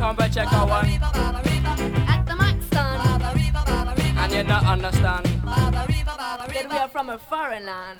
Come and check our one. At the mic stand. And you not understand that we are from a foreign land.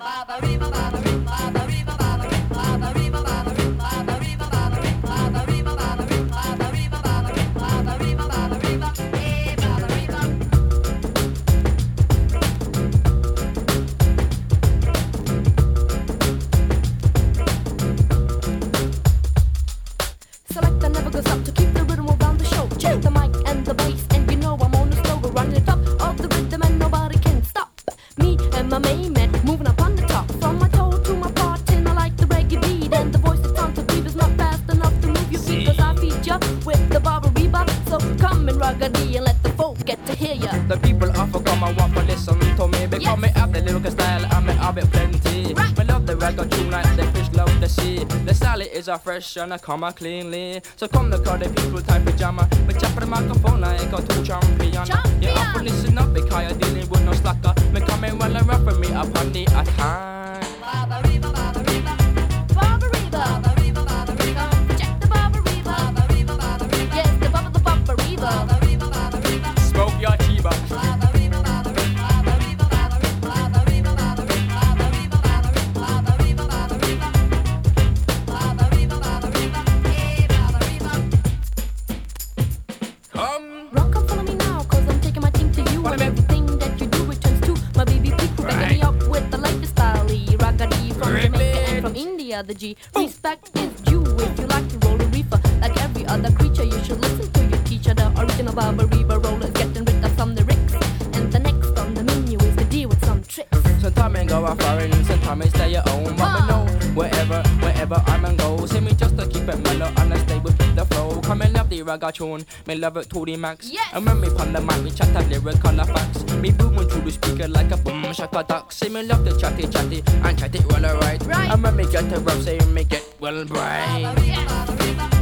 Selector never goes up to keep the rhythm around the show. Check the mic and the bass, and you know I'm on the slow. We're running the top of the rhythm and nobody can stop me and my main man moving up on the top. From my toe to my part, and I like the reggae beat, and the voice that sounds to beat is not fast enough to move your feet. Cause I feed ya with the Baba Reba. So come and ruggedy and let the folk get to hear ya. The people of a come and want to listen to me. Because me have the lyrical style and me have it plenty. Right. Me love the reggae tune like the fish love the sea. The style is a fresh and I come out cleanly. So come the crowd, the people type pajama. But chop the microphone like a two champion. Yeah, up and listen up because you're dealing with no slacker. Me come in well and rough for me up on the attack. Baba Reba, Baba Reba, Baba Reba, Baba Reba, Baba Reba. Check the Baba Reba, Baba Reba, Baba Reba. Yes, the Baba Reba, Baba Reba, Baba Reba. Smoke your chiba. Baba Reba, Baba Reba, Baba Reba, Baba Reba, Baba Reba, Baba Reba, Baba Reba, Baba Reba, Baba Reba, Baba Reba, Baba Reba, hey Baba Reba. Come. Rock up, follow me now, cause I'm taking my thing to you. Follow And me. everything that you do returns to my baby people. Backing me up with the latest style. Raggedy from Jamaica and from India, the G. Respect is due if you like to roll a reefer. Like every other creature, you should listen to your teacher. The original Baba Reba roller is getting rid of some lyrics. And the next on the menu is to deal with some tricks. Sometimes I go a foreign, sometimes I stay at home. But me know wherever I'm and go. See me just to keep it mellow and I stay with the flow. Come and love the reggae tune, me love it to the max. Yes. And when me pon the mic, me chat a lyrical facts. Me booming through the speaker like a boom shaka duck. See me love the chatty and chat it well alright. Right. And when me get the rap, say me get well bright. Baba Reba, Baba Reba,